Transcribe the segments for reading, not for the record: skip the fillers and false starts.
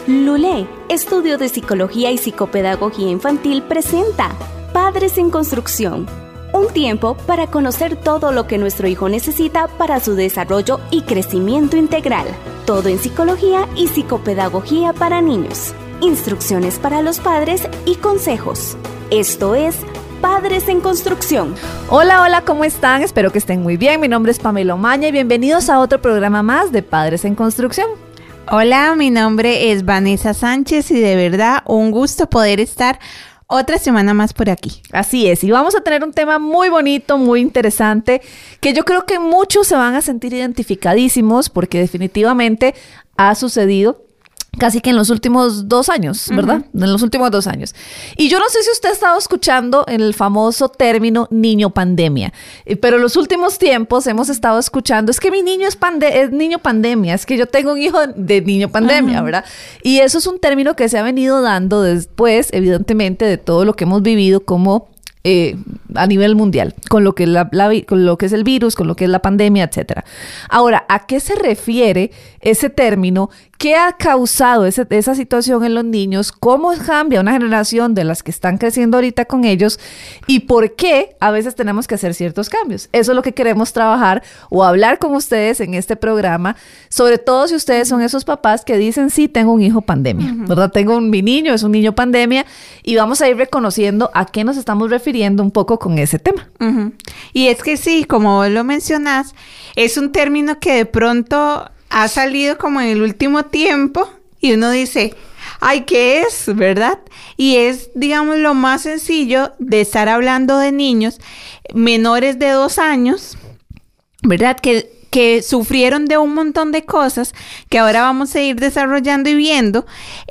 Lulé, Estudio de Psicología y Psicopedagogía Infantil presenta Padres en Construcción. Un tiempo para conocer todo lo que nuestro hijo necesita para su desarrollo y crecimiento integral. Todo en psicología y psicopedagogía para niños. Instrucciones para los padres y consejos. Esto es Padres en Construcción. Hola, ¿cómo están? Espero que estén muy bien. Mi nombre es Pamela Omaña y bienvenidos a otro programa más de Padres en Construcción. Hola, mi nombre es Vanessa Sánchez y de verdad un gusto poder estar otra semana más por aquí. Así es, y vamos a tener un tema muy bonito, muy interesante, que yo creo que muchos se van a sentir identificadísimos porque definitivamente ha sucedido casi que en los últimos 2 años, ¿verdad? En los últimos 2 años. Y yo no sé si usted ha estado escuchando el famoso término niño pandemia, pero en los últimos tiempos hemos estado escuchando, es que mi niño es niño pandemia, es que yo tengo un hijo de niño pandemia, ¿verdad? Y eso es un término que se ha venido dando después, evidentemente, de todo lo que hemos vivido como a nivel mundial, con lo que con lo que es el virus, con lo que es la pandemia, etcétera. Ahora, ¿a qué se refiere ese término? ¿Qué ha causado esa situación en los niños? ¿Cómo cambia una generación de las que están creciendo ahorita con ellos? ¿Y por qué a veces tenemos que hacer ciertos cambios? Eso es lo que queremos trabajar o hablar con ustedes en este programa, sobre todo si ustedes son esos papás que dicen, sí, tengo un hijo pandemia, ¿verdad? Mi niño es un niño pandemia, y vamos a ir reconociendo a qué nos estamos refiriendo un poco con ese tema. Y es que sí, como vos lo mencionás, es un término que de pronto ha salido como en el último tiempo y uno dice, ay, ¿qué es? ¿Verdad? Y es, digamos, lo más sencillo de estar hablando de niños menores de 2 años, ¿verdad? Que sufrieron de un montón de cosas que ahora vamos a ir desarrollando y viendo,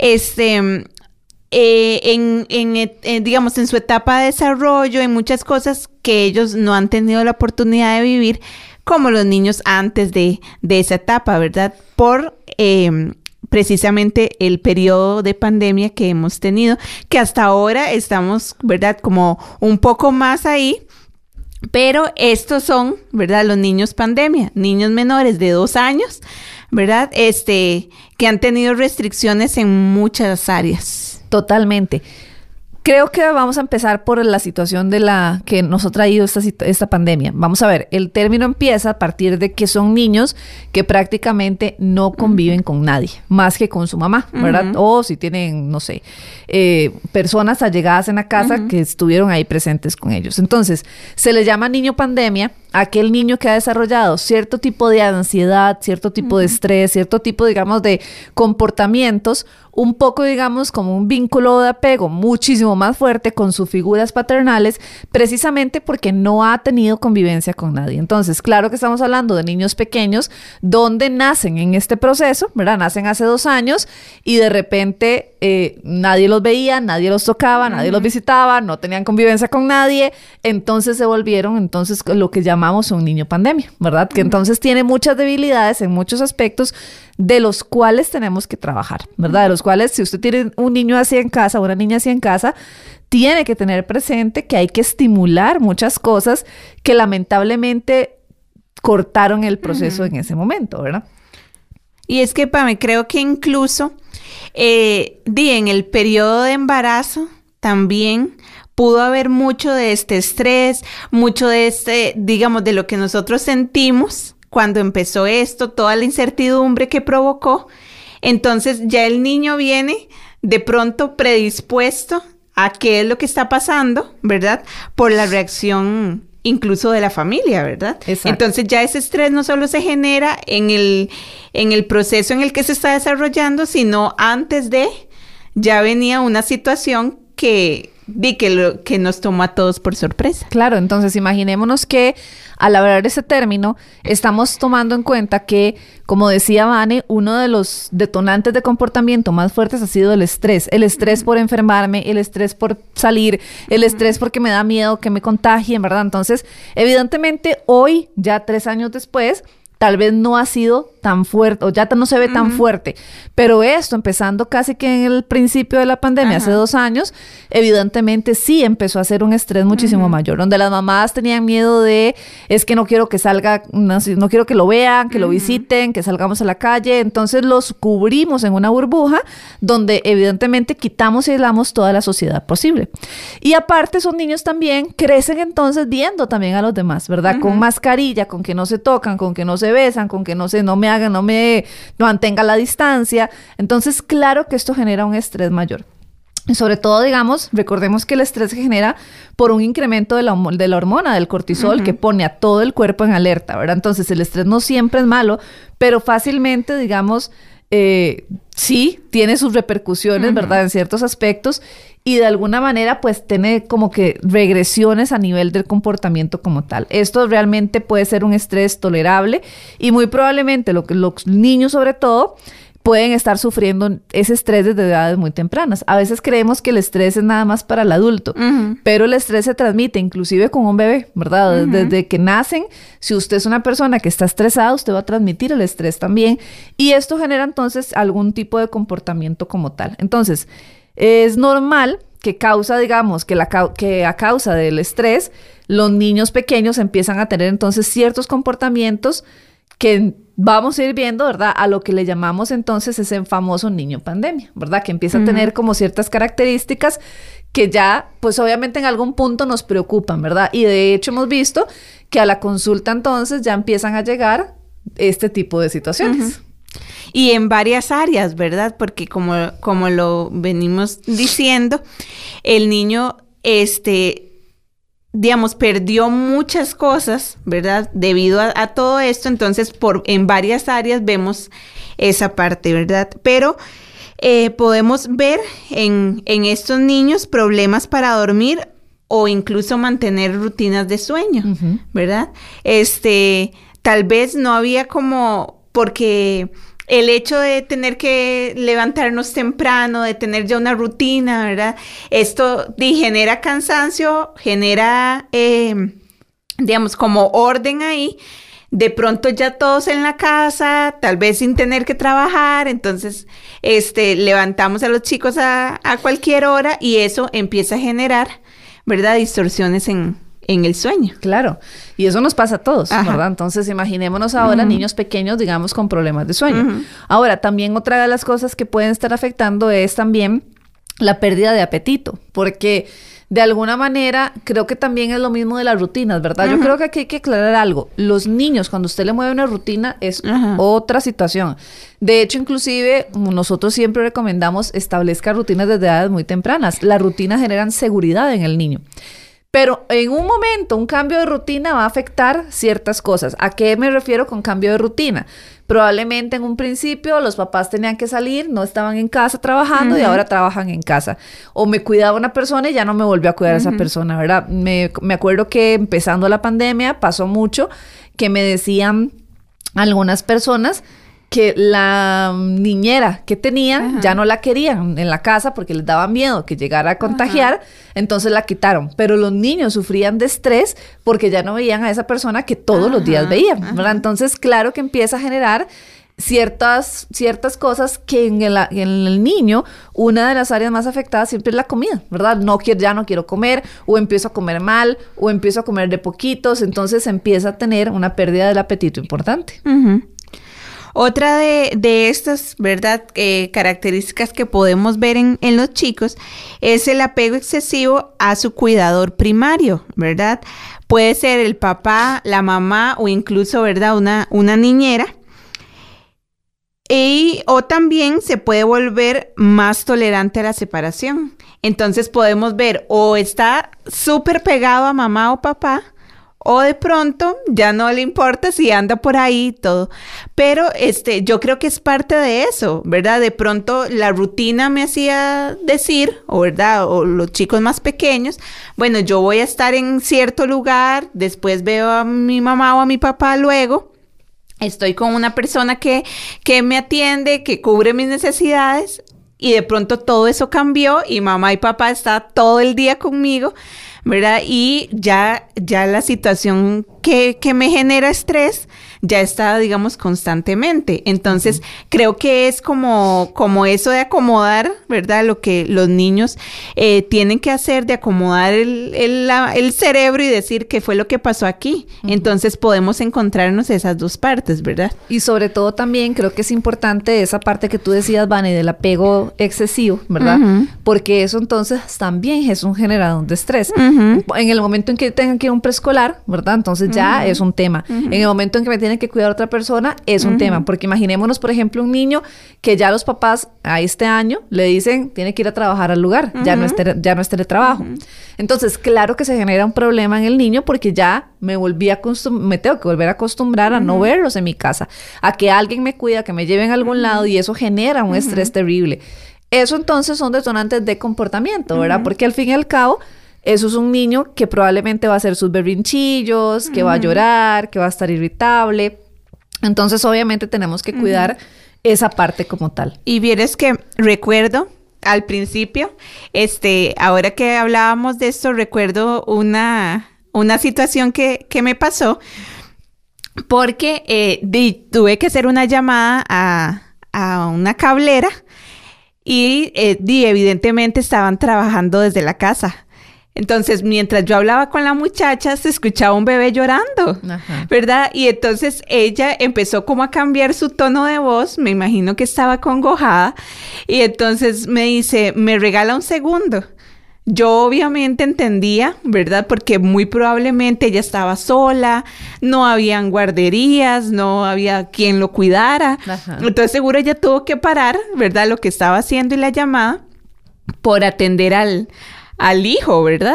digamos, en su etapa de desarrollo, en muchas cosas que ellos no han tenido la oportunidad de vivir, como los niños antes de esa etapa, ¿verdad? Por precisamente el periodo de pandemia que hemos tenido, que hasta ahora estamos, ¿verdad? Como un poco más ahí, pero estos son, ¿verdad? Los niños pandemia, niños menores de 2 años, ¿verdad? Que han tenido restricciones en muchas áreas. Totalmente. Creo que vamos a empezar por la situación de la que nos ha traído esta pandemia. Vamos a ver, el término empieza a partir de que son niños que prácticamente no conviven con nadie, más que con su mamá, ¿verdad? O si tienen, no sé, personas allegadas en la casa que estuvieron ahí presentes con ellos. Entonces, se le llama niño pandemia a aquel niño que ha desarrollado cierto tipo de ansiedad, cierto tipo de estrés, cierto tipo, digamos, de comportamientos, un poco, digamos, como un vínculo de apego muchísimo más fuerte con sus figuras paternales, precisamente porque no ha tenido convivencia con nadie. Entonces, claro que estamos hablando de niños pequeños donde nacen en este proceso, ¿verdad? Nacen hace 2 años y de repente nadie los veía, nadie los tocaba, nadie los visitaba, no tenían convivencia con nadie, entonces se volvieron lo que llamamos un niño pandemia, ¿verdad? Que entonces tiene muchas debilidades en muchos aspectos de los cuales tenemos que trabajar, ¿verdad? De los cuales, si usted tiene un niño así en casa, una niña así en casa, tiene que tener presente que hay que estimular muchas cosas que lamentablemente cortaron el proceso en ese momento, ¿verdad? Y es que, Pame, creo que incluso en el periodo de embarazo también pudo haber mucho de este estrés, mucho de digamos, de lo que nosotros sentimos cuando empezó esto, toda la incertidumbre que provocó. Entonces ya el niño viene de pronto predispuesto a qué es lo que está pasando, ¿verdad? Por la reacción incluso de la familia, ¿verdad? Exacto. Entonces ya ese estrés no solo se genera en el proceso en el que se está desarrollando, sino antes ya venía una situación que nos tomó a todos por sorpresa. Claro, entonces imaginémonos que al hablar de ese término estamos tomando en cuenta que, como decía Vane, uno de los detonantes de comportamiento más fuertes ha sido el estrés por enfermarme, el estrés por salir, el estrés porque me da miedo que me contagien, ¿verdad? Entonces, evidentemente hoy, ya 3 años después, tal vez no ha sido tan fuerte, o ya no se ve tan fuerte. Pero esto, empezando casi que en el principio de la pandemia, hace 2 años, evidentemente sí empezó a ser un estrés muchísimo mayor, donde las mamás tenían miedo de, es que no quiero que salga, no quiero que lo vean, que lo visiten, que salgamos a la calle. Entonces los cubrimos en una burbuja donde evidentemente quitamos y aislamos toda la sociedad posible. Y aparte, esos niños también crecen entonces viendo también a los demás, ¿verdad? Con mascarilla, con que no se tocan, con que no se besan, con que no me hagan, no me mantenga la distancia. Entonces, claro que esto genera un estrés mayor. Y sobre todo, digamos, recordemos que el estrés se genera por un incremento de la hormona, del cortisol, que pone a todo el cuerpo en alerta, ¿verdad? Entonces, el estrés no siempre es malo, pero fácilmente, digamos, sí tiene sus repercusiones, ¿verdad? En ciertos aspectos, y de alguna manera pues tiene como que regresiones a nivel del comportamiento como tal. Esto realmente puede ser un estrés tolerable y muy probablemente los niños sobre todo pueden estar sufriendo ese estrés desde edades muy tempranas. A veces creemos que el estrés es nada más para el adulto, pero el estrés se transmite inclusive con un bebé, ¿verdad? Desde que nacen, si usted es una persona que está estresada, usted va a transmitir el estrés también, y esto genera entonces algún tipo de comportamiento como tal. Entonces, es normal que digamos, que a causa del estrés, los niños pequeños empiezan a tener entonces ciertos comportamientos que vamos a ir viendo, ¿verdad? A lo que le llamamos entonces ese famoso niño pandemia, ¿verdad? Que empieza a tener como ciertas características que ya, pues obviamente en algún punto nos preocupan, ¿verdad? Y de hecho hemos visto que a la consulta entonces ya empiezan a llegar este tipo de situaciones. Y en varias áreas, ¿verdad? Porque como lo venimos diciendo, el niño, digamos, perdió muchas cosas, ¿verdad? Debido a todo esto, entonces en varias áreas vemos esa parte, ¿verdad? Pero podemos ver en estos niños problemas para dormir o incluso mantener rutinas de sueño, ¿verdad? Tal vez no había porque el hecho de tener que levantarnos temprano, de tener ya una rutina, ¿verdad? Esto genera cansancio, genera, digamos, como orden ahí. De pronto ya todos en la casa, tal vez sin tener que trabajar, entonces levantamos a los chicos a cualquier hora y eso empieza a generar, ¿verdad? Distorsiones en el sueño. Claro, y eso nos pasa a todos, ¿verdad? Entonces, imaginémonos ahora niños pequeños, digamos, con problemas de sueño. Ahora, también otra de las cosas que pueden estar afectando es también la pérdida de apetito, porque de alguna manera creo que también es lo mismo de las rutinas, ¿verdad? Yo creo que aquí hay que aclarar algo. Los niños, cuando usted le mueve una rutina, es otra situación. De hecho, inclusive, nosotros siempre recomendamos establezca rutinas desde edades muy tempranas. Las rutinas generan seguridad en el niño. Pero en un momento, un cambio de rutina va a afectar ciertas cosas. ¿A qué me refiero con cambio de rutina? Probablemente en un principio los papás tenían que salir, no estaban en casa trabajando y ahora trabajan en casa. O me cuidaba una persona y ya no me volvió a cuidar a esa persona, ¿verdad? Me acuerdo que empezando la pandemia pasó mucho que me decían algunas personas que la niñera que tenían ya no la querían en la casa porque les daba miedo que llegara a contagiar, entonces la quitaron. Pero los niños sufrían de estrés porque ya no veían a esa persona que todos los días veían, ¿verdad? Entonces, claro que empieza a generar ciertas cosas que en el niño, una de las áreas más afectadas siempre es la comida, ¿verdad? Ya no quiero comer, o empiezo a comer mal, o empiezo a comer de poquitos, entonces empieza a tener una pérdida del apetito importante. Otra de estas, ¿verdad?, características que podemos ver en los chicos es el apego excesivo a su cuidador primario, ¿verdad? Puede ser el papá, la mamá o incluso, ¿verdad?, una niñera. O también se puede volver más tolerante a la separación. Entonces podemos ver o está súper pegado a mamá o papá, o de pronto ya no le importa si anda por ahí y todo. Pero yo creo que es parte de eso, ¿verdad? De pronto la rutina me hacía decir, ¿verdad? O los chicos más pequeños, bueno, yo voy a estar en cierto lugar, después veo a mi mamá o a mi papá luego. Estoy con una persona que me atiende, que cubre mis necesidades, y de pronto todo eso cambió y mamá y papá están todo el día conmigo, ¿verdad? Y ya la situación que me genera estrés ya está, digamos, constantemente. Entonces, creo que es como eso de acomodar, ¿verdad? Lo que los niños tienen que hacer, de acomodar el cerebro y decir qué fue lo que pasó aquí. Entonces, podemos encontrarnos esas dos partes, ¿verdad? Y sobre todo también creo que es importante esa parte que tú decías, Vane, del apego excesivo, ¿verdad? Porque eso entonces también es un generador de estrés. En el momento en que tengan que ir a un preescolar, ¿verdad? Entonces ya es un tema. En el momento en que me tienen que cuidar a otra persona, es un tema. Porque imaginémonos, por ejemplo, un niño que ya los papás a este año le dicen, tiene que ir a trabajar al lugar, ya no es teletrabajo. Entonces, claro que se genera un problema en el niño porque ya me tengo que volver a acostumbrar a no verlos en mi casa, a que alguien me cuida, que me lleven a algún lado, y eso genera un estrés terrible. Eso entonces son detonantes de comportamiento, ¿verdad? Porque al fin y al cabo, eso es un niño que probablemente va a hacer sus berrinchillos, que va a llorar, que va a estar irritable. Entonces, obviamente, tenemos que cuidar esa parte como tal. Y vieres que recuerdo al principio, ahora que hablábamos de esto, recuerdo una situación que me pasó, porque tuve que hacer una llamada a una cablera y evidentemente estaban trabajando desde la casa. Entonces, mientras yo hablaba con la muchacha, se escuchaba un bebé llorando, ¿verdad? Y entonces ella empezó como a cambiar su tono de voz, me imagino que estaba acongojada, y entonces me dice, ¿me regala un segundo? Yo obviamente entendía, ¿verdad? Porque muy probablemente ella estaba sola, no habían guarderías, no había quien lo cuidara. Entonces seguro ella tuvo que parar, ¿verdad? Lo que estaba haciendo y la llamada por atender al hijo, ¿verdad?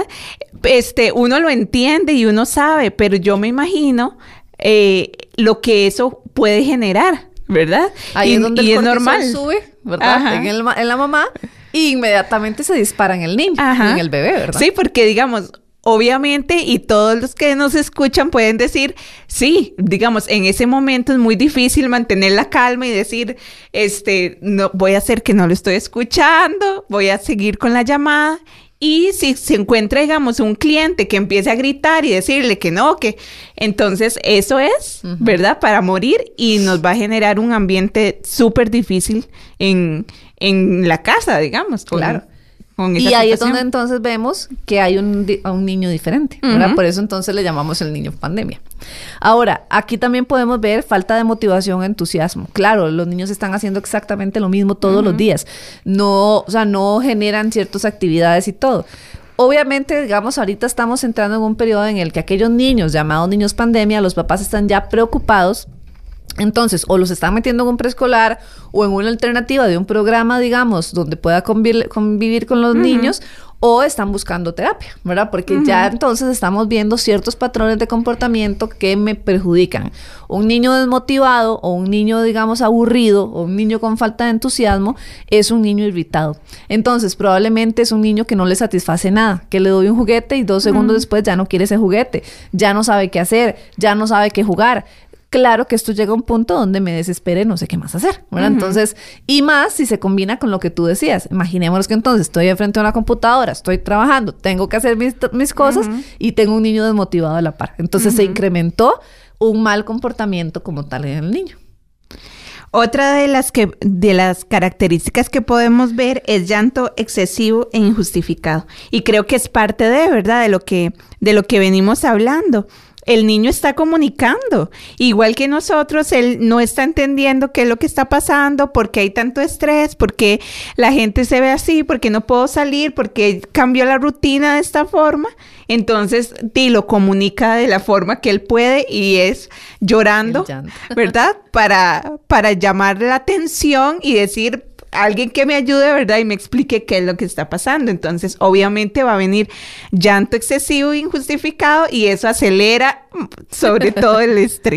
Uno lo entiende y uno sabe, pero yo me imagino lo que eso puede generar, ¿verdad? Ahí es donde el cortisol normal. Sube, ¿verdad? En la mamá, y inmediatamente se dispara en el niño, en el bebé, ¿verdad? Sí, porque digamos, obviamente, y todos los que nos escuchan pueden decir, sí, digamos, en ese momento es muy difícil mantener la calma y decir, no, voy a hacer que no lo estoy escuchando, voy a seguir con la llamada. Y si se encuentra, digamos, un cliente que empiece a gritar y decirle que no, que entonces eso es, ¿verdad? Para morir, y nos va a generar un ambiente súper difícil en la casa, digamos. Claro. Con y ahí es donde entonces vemos que hay un niño diferente, ¿verdad? Por eso entonces le llamamos el niño pandemia. Ahora, aquí también podemos ver falta de motivación, entusiasmo. Claro, los niños están haciendo exactamente lo mismo todos los días. No, o sea, no generan ciertas actividades y todo. Obviamente, digamos, ahorita estamos entrando en un periodo en el que aquellos niños llamados niños pandemia, los papás están ya preocupados. Entonces, o los están metiendo en un preescolar o en una alternativa de un programa, digamos, donde pueda convivir con los niños, o están buscando terapia, ¿verdad? Porque ya entonces estamos viendo ciertos patrones de comportamiento que me perjudican. Un niño desmotivado o un niño, digamos, aburrido o un niño con falta de entusiasmo es un niño irritado. Entonces, probablemente es un niño que no le satisface nada, que le doy un juguete y 2 segundos después ya no quiere ese juguete, ya no sabe qué hacer, ya no sabe qué jugar. Claro que esto llega a un punto donde me desespere, no sé qué más hacer, ¿verdad? Entonces, y más si se combina con lo que tú decías. Imaginémonos que entonces estoy frente a una computadora, estoy trabajando, tengo que hacer mis cosas y tengo un niño desmotivado a la par. Entonces se incrementó un mal comportamiento como tal en el niño. Otra de las características que podemos ver es llanto excesivo e injustificado. Y creo que es parte ¿verdad? de lo que venimos hablando. El niño está comunicando, igual que nosotros, él no está entendiendo qué es lo que está pasando, por qué hay tanto estrés, por qué la gente se ve así, por qué no puedo salir, por qué cambió la rutina de esta forma. Entonces, lo comunica de la forma que él puede y es llorando, ¿verdad? Para llamar la atención y decir, alguien que me ayude, ¿verdad? Y me explique qué es lo que está pasando. Entonces, obviamente va a venir llanto excesivo e injustificado y eso acelera sobre todo el estrés.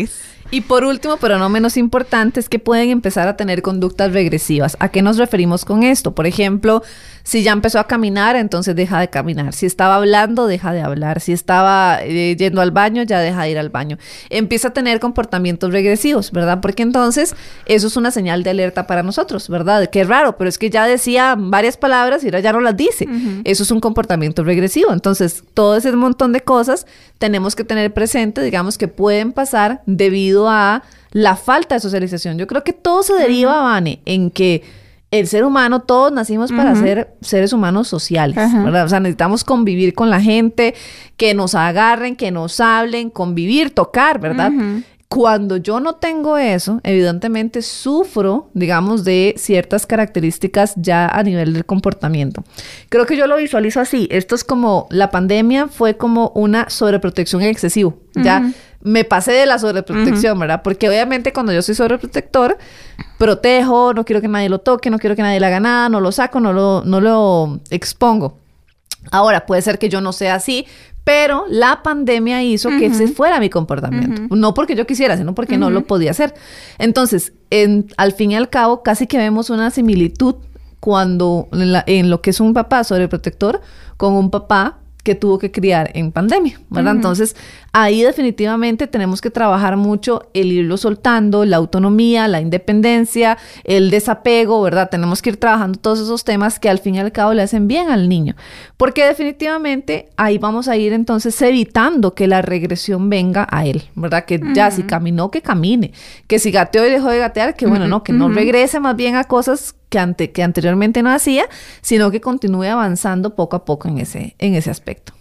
Y por último, pero no menos importante, es que pueden empezar a tener conductas regresivas. ¿A qué nos referimos con esto? Por ejemplo, si ya empezó a caminar, entonces deja de caminar. Si estaba hablando, deja de hablar. Si estaba yendo al baño, ya deja de ir al baño. Empieza a tener comportamientos regresivos, ¿verdad? Porque entonces eso es una señal de alerta para nosotros, ¿verdad? Qué raro, pero es que ya decía varias palabras y ahora ya no las dice. Eso es un comportamiento regresivo. Entonces, todo ese montón de cosas tenemos que tener presente, digamos, que pueden pasar debido a la falta de socialización. Yo creo que todo se deriva, Vane, en que el ser humano, todos nacimos para ser seres humanos sociales, ¿verdad? O sea, necesitamos convivir con la gente, que nos agarren, que nos hablen, convivir, tocar, ¿verdad? Cuando yo no tengo eso, evidentemente sufro, digamos, de ciertas características ya a nivel del comportamiento. Creo que yo lo visualizo así. Esto es como, la pandemia fue como una sobreprotección excesiva. Ya me pasé de la sobreprotección, ¿verdad? Porque obviamente cuando yo soy sobreprotector, protejo, no quiero que nadie lo toque, no quiero que nadie le haga nada, no lo saco, no lo expongo. Ahora, puede ser que yo no sea así, pero la pandemia hizo que ese fuera mi comportamiento. No porque yo quisiera, sino porque no lo podía hacer. Entonces, al fin y al cabo, casi que vemos una similitud cuando en lo que es un papá sobreprotector con un papá que tuvo que criar en pandemia, ¿verdad? Entonces, ahí definitivamente tenemos que trabajar mucho el irlo soltando, la autonomía, la independencia, el desapego, ¿verdad? Tenemos que ir trabajando todos esos temas que al fin y al cabo le hacen bien al niño. Porque definitivamente ahí vamos a ir entonces evitando que la regresión venga a él, ¿verdad? Que ya si caminó, que camine. Que si gateó y dejó de gatear, que bueno, no, que no regrese más bien a cosas que anteriormente no hacía, sino que continúe avanzando poco a poco en ese aspecto.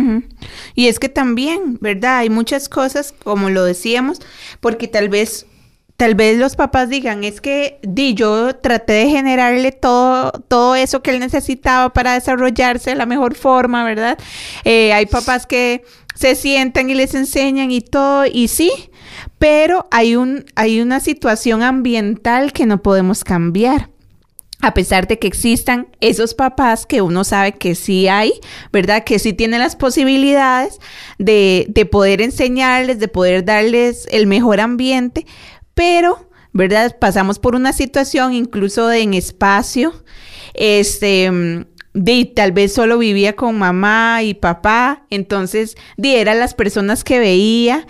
Y es que también, ¿verdad? Hay muchas cosas, como lo decíamos, porque tal vez los papás digan, es que yo traté de generarle todo eso que él necesitaba para desarrollarse de la mejor forma, ¿verdad? Hay papás que se sientan y les enseñan y todo, y sí, pero hay una situación ambiental que no podemos cambiar. A pesar de que existan esos papás que uno sabe que sí hay, ¿verdad? Que sí tienen las posibilidades de poder enseñarles, de poder darles el mejor ambiente, pero, ¿verdad? Pasamos por una situación incluso en espacio, tal vez solo vivía con mamá y papá, entonces eran las personas que veía,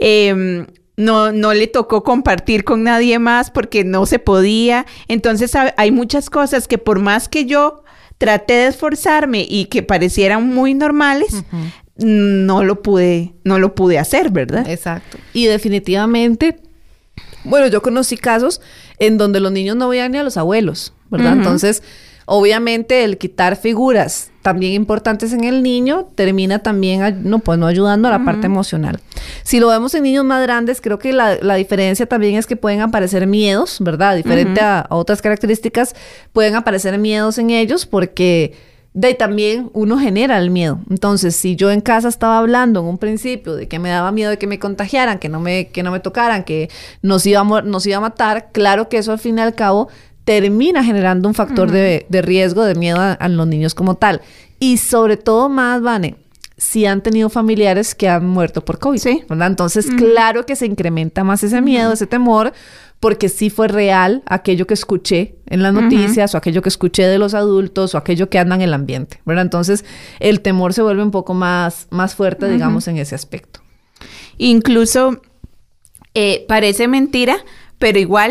no le tocó compartir con nadie más porque no se podía. Entonces hay muchas cosas que por más que yo traté de esforzarme y que parecieran muy normales, no lo pude hacer, ¿verdad? Exacto. Y definitivamente, bueno, yo conocí casos en donde los niños no veían ni a los abuelos, ¿verdad? Entonces, obviamente el quitar figuras también importantes en el niño termina también no ayudando a la parte emocional. Si lo vemos en niños más grandes, creo que la diferencia también es que pueden aparecer miedos, ¿verdad? Diferente a otras características, pueden aparecer miedos en ellos porque también uno genera el miedo. Entonces, si yo en casa estaba hablando en un principio de que me daba miedo de que me contagiaran, que no me tocaran, que nos iba a matar, claro que eso al fin y al cabo termina generando un factor de riesgo, de miedo a los niños como tal. Y sobre todo más, Vane, si han tenido familiares que han muerto por COVID, sí, ¿verdad? Entonces, claro que se incrementa más ese miedo, ese temor, porque sí fue real aquello que escuché en las noticias o aquello que escuché de los adultos o aquello que anda en el ambiente, ¿verdad? Entonces, el temor se vuelve un poco más fuerte, digamos, en ese aspecto. Incluso, parece mentira, pero igual...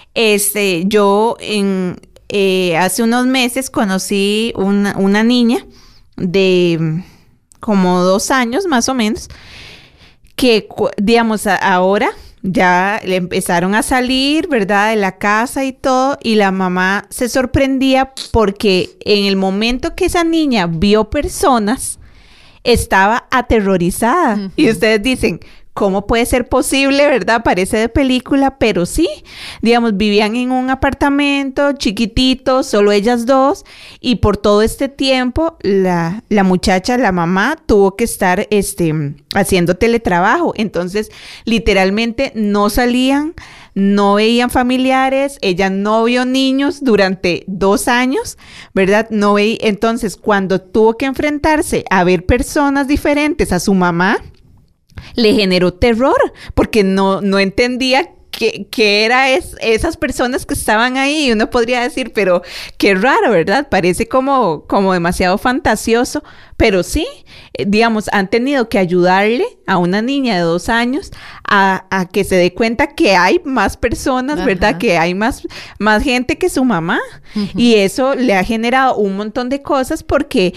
yo hace unos meses conocí una niña de como 2 años más o menos, que digamos ahora ya le empezaron a salir, ¿verdad? De la casa y todo, y la mamá se sorprendía porque en el momento que esa niña vio personas, estaba aterrorizada. Y ustedes dicen, ¿cómo puede ser posible, verdad? Parece de película, pero sí. Digamos, vivían en un apartamento chiquitito, solo ellas dos, y por todo este tiempo, la muchacha, la mamá, tuvo que estar haciendo teletrabajo. Entonces, literalmente no salían, no veían familiares, ella no vio niños durante 2 años, ¿verdad? No veía. Entonces, cuando tuvo que enfrentarse a ver personas diferentes a su mamá, le generó terror porque no entendía qué era esas personas que estaban ahí. Y uno podría decir, pero qué raro, ¿verdad? Parece como demasiado fantasioso, pero sí, digamos, han tenido que ayudarle a una niña de 2 años a que se dé cuenta que hay más personas, Ajá. ¿verdad? Que hay más gente que su mamá. Uh-huh. Y eso le ha generado un montón de cosas porque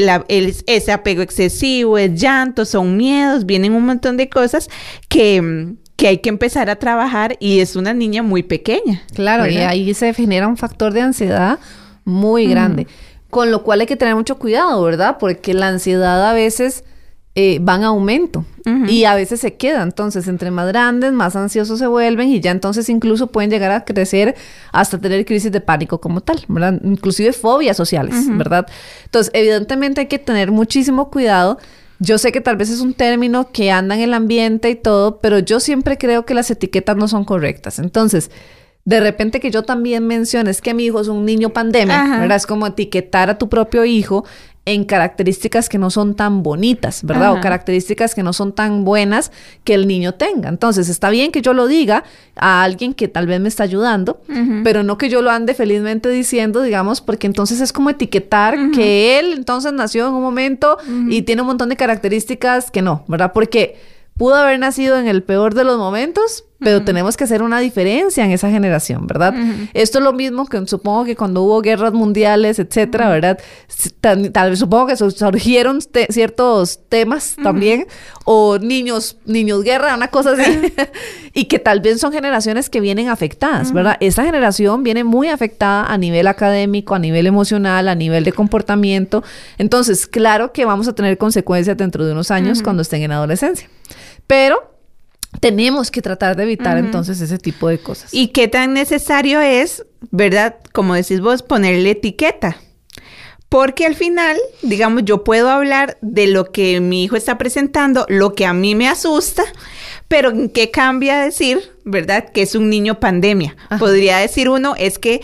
ese apego excesivo, el llanto, son miedos, vienen un montón de cosas que hay que empezar a trabajar, y es una niña muy pequeña. Claro, ¿verdad? Y ahí se genera un factor de ansiedad muy grande, con lo cual hay que tener mucho cuidado, ¿verdad? Porque la ansiedad a veces va en aumento y a veces se queda. Entonces, entre más grandes, más ansiosos se vuelven, y ya entonces incluso pueden llegar a crecer hasta tener crisis de pánico como tal, ¿verdad? Inclusive fobias sociales, ¿verdad? Entonces, evidentemente hay que tener muchísimo cuidado. Yo sé que tal vez es un término que anda en el ambiente y todo, pero yo siempre creo que las etiquetas no son correctas. Entonces, de repente que yo también mencione, es que mi hijo es un niño pandemia, ¿verdad? Es como etiquetar a tu propio hijo en características que no son tan bonitas, ¿verdad? O características que no son tan buenas que el niño tenga. Entonces, está bien que yo lo diga a alguien que tal vez me está ayudando, pero no que yo lo ande felizmente diciendo, digamos, porque entonces es como etiquetar que él entonces nació en un momento y tiene un montón de características que no, ¿verdad? Porque pudo haber nacido en el peor de los momentos, pero tenemos que hacer una diferencia en esa generación, ¿verdad? Esto es lo mismo que supongo que cuando hubo guerras mundiales, etcétera, ¿verdad? Tal vez supongo que surgieron ciertos temas también, o niños guerra, una cosa así, y que tal vez son generaciones que vienen afectadas, ¿verdad? Esa generación viene muy afectada a nivel académico, a nivel emocional, a nivel de comportamiento. Entonces, claro que vamos a tener consecuencias dentro de unos años cuando estén en adolescencia. Pero tenemos que tratar de evitar entonces ese tipo de cosas. ¿Y qué tan necesario es, verdad, como decís vos, ponerle etiqueta? Porque al final, digamos, yo puedo hablar de lo que mi hijo está presentando, lo que a mí me asusta, pero ¿en qué cambia decir, verdad, que es un niño pandemia? Ajá. Podría decir uno, es que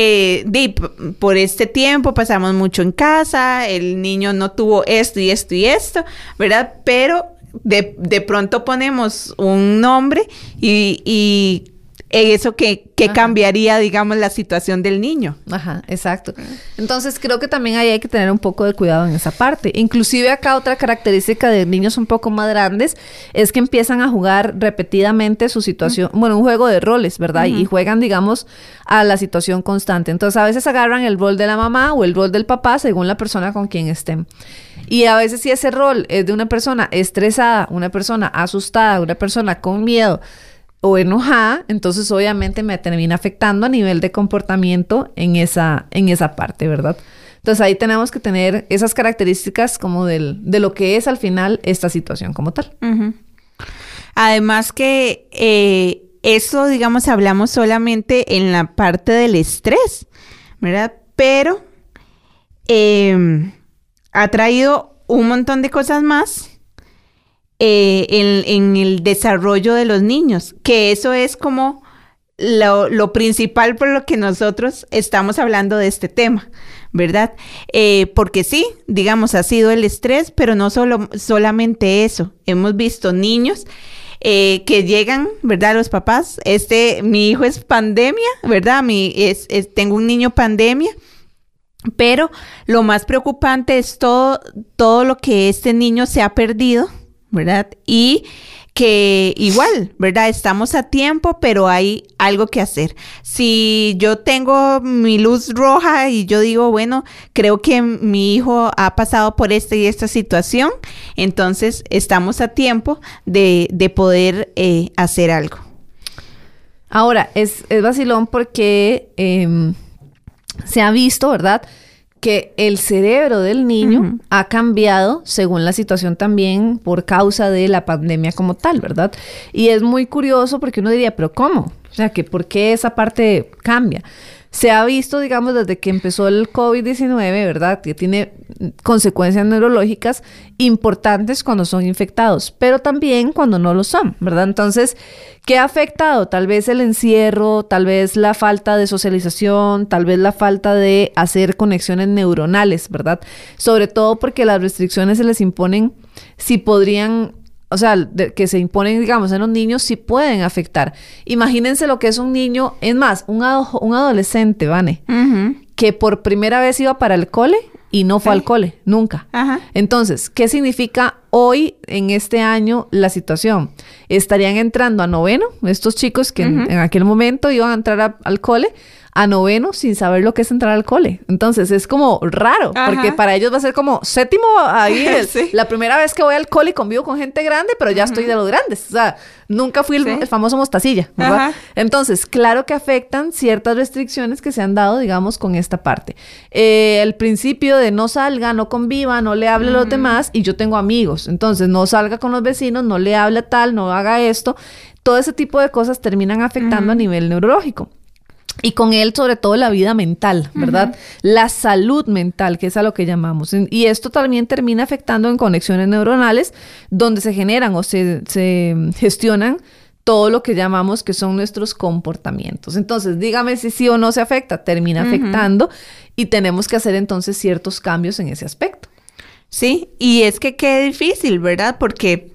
por este tiempo pasamos mucho en casa, el niño no tuvo esto y esto y esto, ¿verdad? Pero de pronto ponemos un nombre y eso que cambiaría, digamos, la situación del niño. Ajá, exacto. Entonces, creo que también ahí hay que tener un poco de cuidado en esa parte. Inclusive acá otra característica de niños un poco más grandes es que empiezan a jugar repetidamente su situación, bueno, un juego de roles, ¿verdad? Y juegan, digamos, a la situación constante. Entonces, a veces agarran el rol de la mamá o el rol del papá según la persona con quien estén. Y a veces si ese rol es de una persona estresada, una persona asustada, una persona con miedo o enojada, entonces obviamente me termina afectando a nivel de comportamiento en esa parte, ¿verdad? Entonces ahí tenemos que tener esas características como de lo que es al final esta situación como tal. Además que eso, digamos, hablamos solamente en la parte del estrés, ¿verdad? Pero ha traído un montón de cosas más en el desarrollo de los niños, que eso es como lo principal por lo que nosotros estamos hablando de este tema, ¿verdad? Porque sí, digamos, ha sido el estrés, pero no solamente eso. Hemos visto niños que llegan, ¿verdad? Los papás, mi hijo es pandemia, ¿verdad? Tengo un niño pandemia. Pero lo más preocupante es todo lo que este niño se ha perdido, ¿verdad? Y que igual, ¿verdad? Estamos a tiempo, pero hay algo que hacer. Si yo tengo mi luz roja y yo digo, bueno, creo que mi hijo ha pasado por esta y esta situación, entonces estamos a tiempo de poder hacer algo. Ahora, es vacilón porque se ha visto, ¿verdad?, que el cerebro del niño ha cambiado según la situación también por causa de la pandemia como tal, ¿verdad? Y es muy curioso porque uno diría, ¿pero cómo? O sea, ¿por qué esa parte cambia? Se ha visto, digamos, desde que empezó el COVID-19, ¿verdad?, que tiene consecuencias neurológicas importantes cuando son infectados, pero también cuando no lo son, ¿verdad? Entonces, ¿qué ha afectado? Tal vez el encierro, tal vez la falta de socialización, tal vez la falta de hacer conexiones neuronales, ¿verdad? Sobre todo porque las restricciones se les imponen si podrían o sea, que se imponen, digamos, en los niños, sí pueden afectar. Imagínense lo que es un niño, es más, un adolescente, Vane, que por primera vez iba para el cole y no fue al cole, nunca. Ajá. Entonces, ¿qué significa hoy, en este año, la situación? Estarían entrando a noveno, estos chicos que en aquel momento iban a entrar al cole, a noveno sin saber lo que es entrar al cole. Entonces es como raro, porque para ellos va a ser como séptimo ahí, sí. La primera vez que voy al cole y convivo con gente grande, pero ya estoy de los grandes. O sea, nunca fui el famoso mostacilla, ¿verdad? Entonces, claro que afectan ciertas restricciones que se han dado, digamos, con esta parte. El principio de no salga, no conviva, no le hable a los demás, y yo tengo amigos. Entonces, no salga con los vecinos, no le hable tal, no haga esto. Todo ese tipo de cosas terminan afectando a nivel neurológico. Y con él, sobre todo, la vida mental, ¿verdad? La salud mental, que es a lo que llamamos. Y esto también termina afectando en conexiones neuronales, donde se generan o se gestionan todo lo que llamamos que son nuestros comportamientos. Entonces, dígame si sí o no se afecta. Termina afectando y tenemos que hacer entonces ciertos cambios en ese aspecto. Sí, y es que qué difícil, ¿verdad? Porque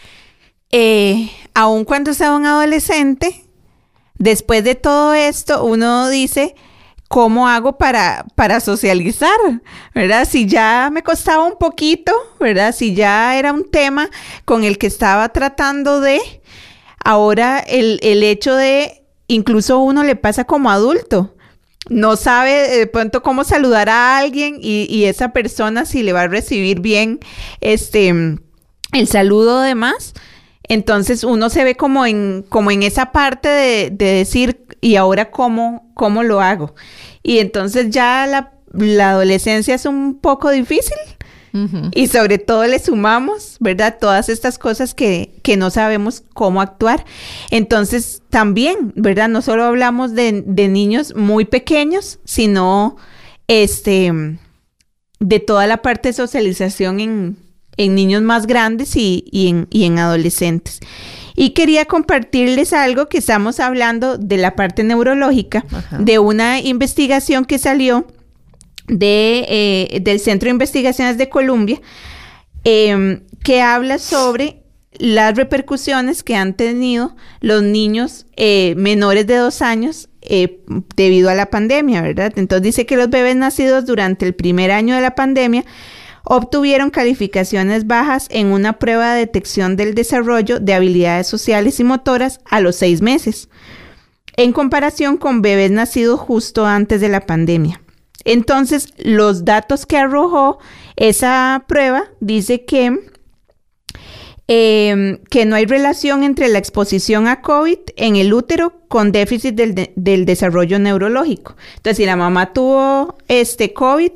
aun cuando sea un adolescente, después de todo esto, uno dice, ¿cómo hago para socializar? ¿Verdad? Si ya me costaba un poquito, ¿verdad? Si ya era un tema con el que estaba tratando ahora el hecho de, incluso uno le pasa como adulto, no sabe de pronto cómo saludar a alguien y esa persona si le va a recibir bien el saludo de más. Entonces uno se ve como en esa parte de decir, ¿y ahora cómo lo hago? Y entonces ya la adolescencia es un poco difícil y sobre todo le sumamos, ¿verdad? Todas estas cosas que no sabemos cómo actuar. Entonces también, ¿verdad? No solo hablamos de niños muy pequeños, sino de toda la parte de socialización en niños más grandes y en adolescentes. Y quería compartirles algo que estamos hablando de la parte neurológica, de una investigación que salió del Centro de Investigaciones de Columbia, que habla sobre las repercusiones que han tenido los niños menores de 2 años debido a la pandemia, ¿verdad? Entonces dice que los bebés nacidos durante el primer año de la pandemia obtuvieron calificaciones bajas en una prueba de detección del desarrollo de habilidades sociales y motoras a los 6 meses, en comparación con bebés nacidos justo antes de la pandemia. Entonces, los datos que arrojó esa prueba dice que no hay relación entre la exposición a COVID en el útero con déficit del desarrollo neurológico. Entonces, si la mamá tuvo COVID,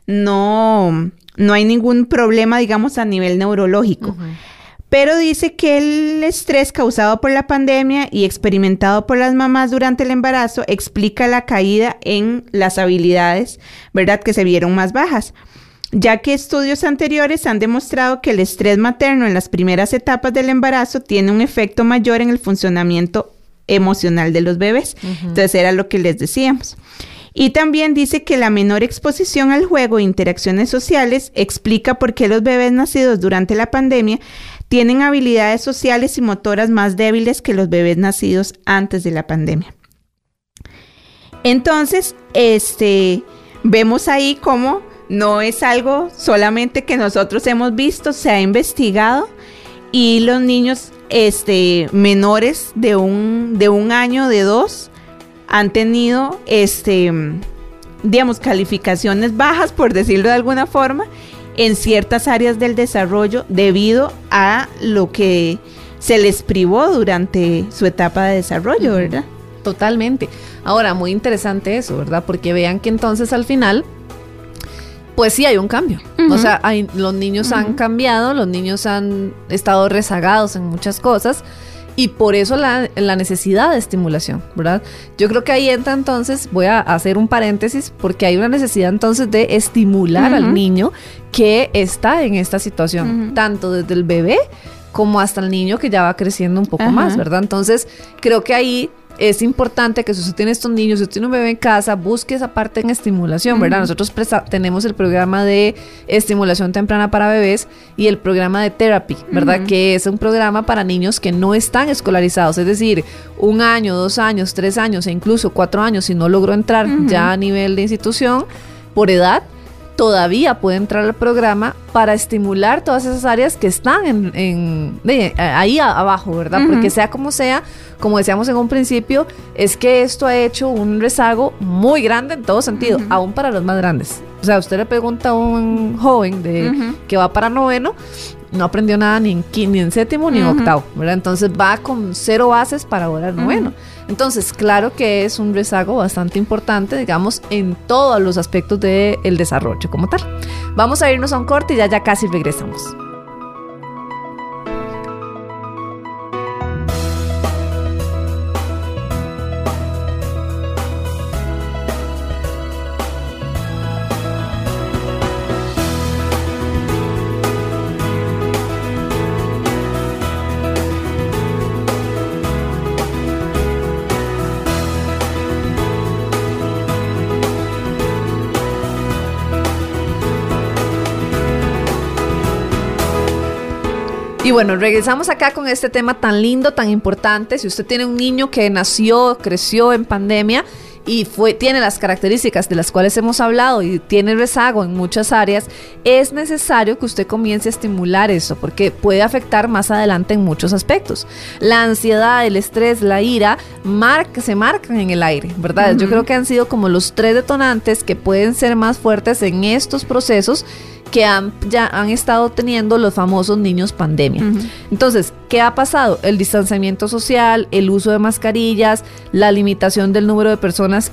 no hay ningún problema, digamos, a nivel neurológico. Pero dice que el estrés causado por la pandemia y experimentado por las mamás durante el embarazo explica la caída en las habilidades, ¿verdad?, que se vieron más bajas, ya que estudios anteriores han demostrado que el estrés materno en las primeras etapas del embarazo tiene un efecto mayor en el funcionamiento emocional de los bebés. Entonces era lo que les decíamos. Y también dice que la menor exposición al juego e interacciones sociales explica por qué los bebés nacidos durante la pandemia tienen habilidades sociales y motoras más débiles que los bebés nacidos antes de la pandemia. Entonces, vemos ahí cómo no es algo solamente que nosotros hemos visto, se ha investigado y los niños menores de un año, de 2, han tenido, digamos, calificaciones bajas, por decirlo de alguna forma, en ciertas áreas del desarrollo debido a lo que se les privó durante su etapa de desarrollo, ¿verdad? Totalmente. Ahora, muy interesante eso, ¿verdad? Porque vean que entonces al final, pues sí hay un cambio. O sea, los niños han cambiado, los niños han estado rezagados en muchas cosas, y por eso la necesidad de estimulación, ¿verdad? Yo creo que ahí entra entonces, voy a hacer un paréntesis, porque hay una necesidad entonces de estimular al niño que está en esta situación, tanto desde el bebé como hasta el niño que ya va creciendo un poco más, ¿verdad? Entonces, creo que ahí es importante que si usted tiene estos niños, si usted tiene un bebé en casa, busque esa parte en estimulación, ¿verdad? Nosotros tenemos el programa de estimulación temprana para bebés y el programa de therapy, ¿verdad? Que es un programa para niños que no están escolarizados, es decir, 1 año, 2 años, 3 años e incluso 4 años, si no logró entrar ya a nivel de institución por edad, todavía puede entrar al programa para estimular todas esas áreas que están ahí abajo, ¿verdad? Porque sea, como decíamos en un principio, es que esto ha hecho un rezago muy grande en todo sentido, aún para los más grandes. O sea, usted le pregunta a un joven que va para 9º, no aprendió nada ni en 7º ni en 8º, ¿verdad? Entonces va con 0 bases para ahora el 9º. Entonces, claro que es un rezago bastante importante, digamos, en todos los aspectos del desarrollo como tal. Vamos a irnos a un corte y ya casi regresamos. Y bueno, regresamos acá con este tema tan lindo, tan importante. Si usted tiene un niño que nació, creció en pandemia y tiene las características de las cuales hemos hablado y tiene rezago en muchas áreas, es necesario que usted comience a estimular eso, porque puede afectar más adelante en muchos aspectos. La ansiedad, el estrés, la ira se marcan en el aire, ¿verdad? Yo creo que han sido como los 3 detonantes que pueden ser más fuertes en estos procesos que ya han estado teniendo los famosos niños pandemia. Entonces, ¿qué ha pasado? El distanciamiento social, el uso de mascarillas, la limitación del número de personas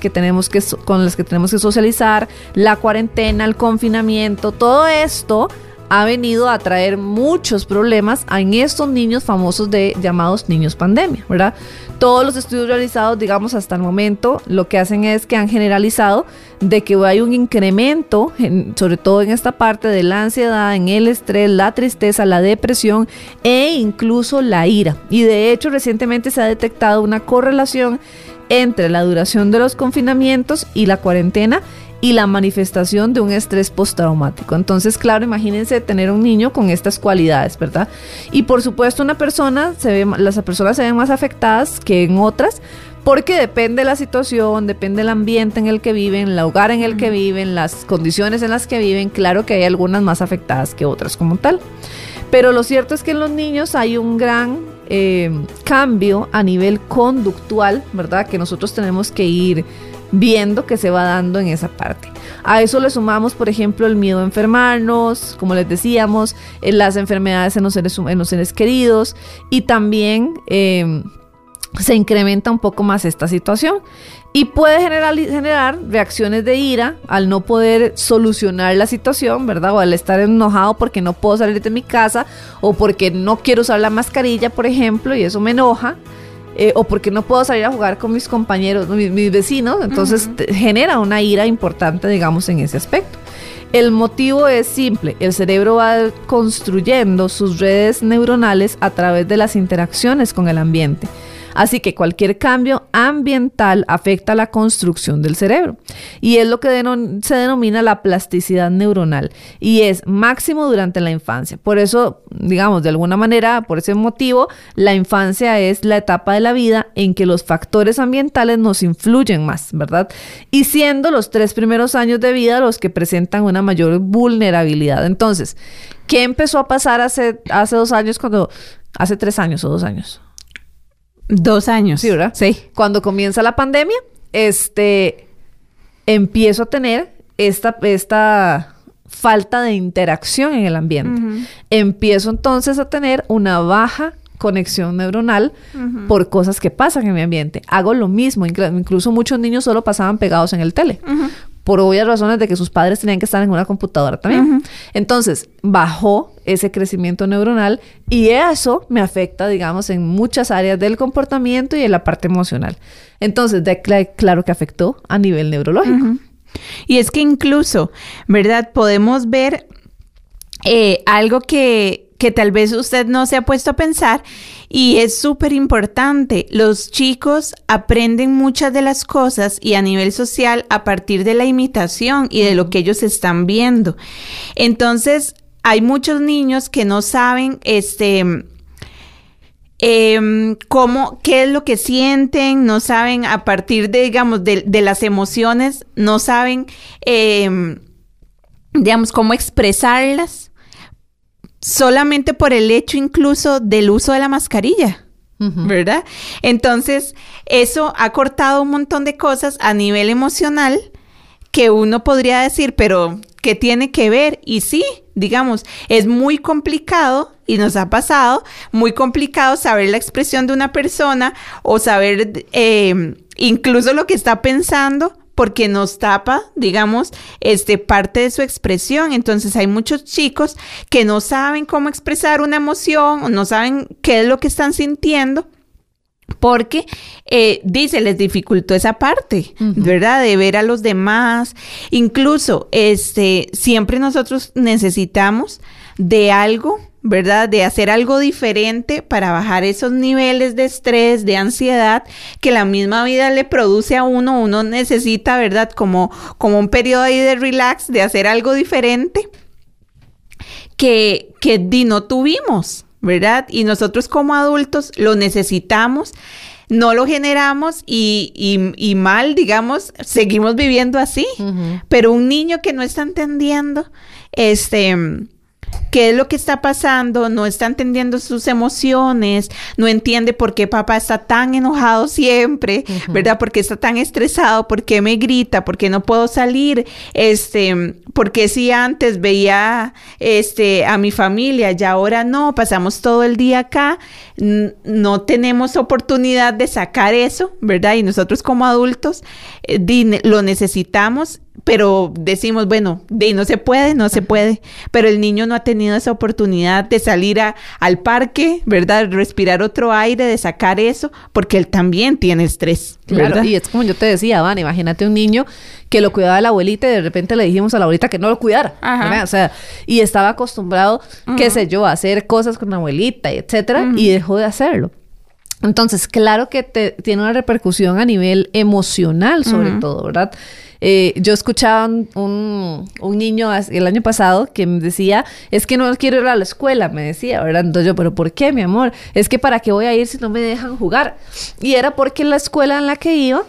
con las que tenemos que socializar, la cuarentena, el confinamiento, todo esto ha venido a traer muchos problemas en estos niños famosos llamados niños pandemia, ¿verdad? Todos los estudios realizados, digamos, hasta el momento, lo que hacen es que han generalizado de que hay un incremento, sobre todo en esta parte de la ansiedad, en el estrés, la tristeza, la depresión e incluso la ira. Y de hecho, recientemente se ha detectado una correlación entre la duración de los confinamientos y la cuarentena y la manifestación de un estrés postraumático. Entonces, claro, imagínense tener un niño con estas cualidades, ¿verdad? Y por supuesto, las personas se ven más afectadas que en otras, porque depende de la situación, depende del ambiente en el que viven, el hogar en el que viven, las condiciones en las que viven. Claro que hay algunas más afectadas que otras como tal. Pero lo cierto es que en los niños hay un gran cambio a nivel conductual, ¿verdad? Que nosotros tenemos que ir viendo que se va dando en esa parte. A eso le sumamos, por ejemplo, el miedo a enfermarnos, como les decíamos, las enfermedades en los seres queridos, y también se incrementa un poco más esta situación y puede generar reacciones de ira al no poder solucionar la situación, ¿verdad? O al estar enojado porque no puedo salir de mi casa, o porque no quiero usar la mascarilla, por ejemplo, y eso me enoja. O porque no puedo salir a jugar con mis compañeros, mis vecinos. Entonces genera una ira importante, digamos, en ese aspecto. El motivo es simple: el cerebro va construyendo sus redes neuronales a través de las interacciones con el ambiente. Así que cualquier cambio ambiental afecta la construcción del cerebro, y es lo que se denomina la plasticidad neuronal, y es máximo durante la infancia. Por eso, digamos, de alguna manera, por ese motivo, la infancia es la etapa de la vida en que los factores ambientales nos influyen más, ¿verdad? Y siendo los 3 primeros años de vida los que presentan una mayor vulnerabilidad. Entonces, ¿qué empezó a pasar hace 2 años hace 3 años o 2 años? 2 años. Sí, ¿verdad? Sí. Cuando comienza la pandemia, empiezo a tener esta falta de interacción en el ambiente. Empiezo entonces a tener una baja conexión neuronal por cosas que pasan en mi ambiente. Hago lo mismo. Incluso muchos niños solo pasaban pegados en el tele. Por obvias razones de que sus padres tenían que estar en una computadora también. Entonces, bajó ese crecimiento neuronal y eso me afecta, digamos, en muchas áreas del comportamiento y en la parte emocional. Entonces, claro que afectó a nivel neurológico. Y es que incluso, ¿verdad? Podemos ver algo que que tal vez usted no se ha puesto a pensar, y es súper importante. Los chicos aprenden muchas de las cosas y a nivel social a partir de la imitación y de lo que ellos están viendo. Entonces, hay muchos niños que no saben qué es lo que sienten, no saben a partir de, digamos, de las emociones, no saben, digamos, cómo expresarlas, solamente por el hecho incluso del uso de la mascarilla, ¿verdad? Entonces, eso ha cortado un montón de cosas a nivel emocional que uno podría decir, pero ¿qué tiene que ver? Y sí, digamos, es muy complicado, y nos ha pasado, muy complicado saber la expresión de una persona o saber incluso lo que está pensando, porque nos tapa, digamos, parte de su expresión. Entonces hay muchos chicos que no saben cómo expresar una emoción o no saben qué es lo que están sintiendo, porque se les dificultó esa parte, ¿verdad? De ver a los demás. Incluso, siempre nosotros necesitamos de algo, ¿verdad? De hacer algo diferente para bajar esos niveles de estrés, de ansiedad que la misma vida le produce a uno. Uno necesita, ¿verdad? Como un periodo ahí de relax, de hacer algo diferente que no tuvimos, ¿verdad? Y nosotros como adultos lo necesitamos, no lo generamos y mal, digamos, seguimos viviendo así. Pero un niño que no está entendiendo, qué es lo que está pasando, no está entendiendo sus emociones, no entiende por qué papá está tan enojado siempre, ¿verdad? ¿Por qué está tan estresado? ¿Por qué me grita? ¿Por qué no puedo salir? ¿Por qué si antes veía a mi familia y ahora no? Pasamos todo el día acá, no tenemos oportunidad de sacar eso, ¿verdad? Y nosotros como adultos lo necesitamos, pero decimos, bueno, no se puede, pero el niño no ha tenido esa oportunidad de salir al parque, ¿verdad? Respirar otro aire, de sacar eso, porque él también tiene estrés, ¿verdad? Claro, y es como yo te decía, Van, imagínate un niño que lo cuidaba la abuelita y de repente le dijimos a la abuelita que no lo cuidara, ¿verdad? O sea, y estaba acostumbrado, qué sé yo, a hacer cosas con la abuelita, y etcétera, y dejó de hacerlo. Entonces, claro que tiene una repercusión a nivel emocional, sobre todo, ¿verdad? Yo escuchaba un niño el año pasado que me decía, es que no quiero ir a la escuela, me decía, ¿verdad? Entonces yo, ¿pero por qué, mi amor? Es que ¿para qué voy a ir si no me dejan jugar? Y era porque la escuela en la que iban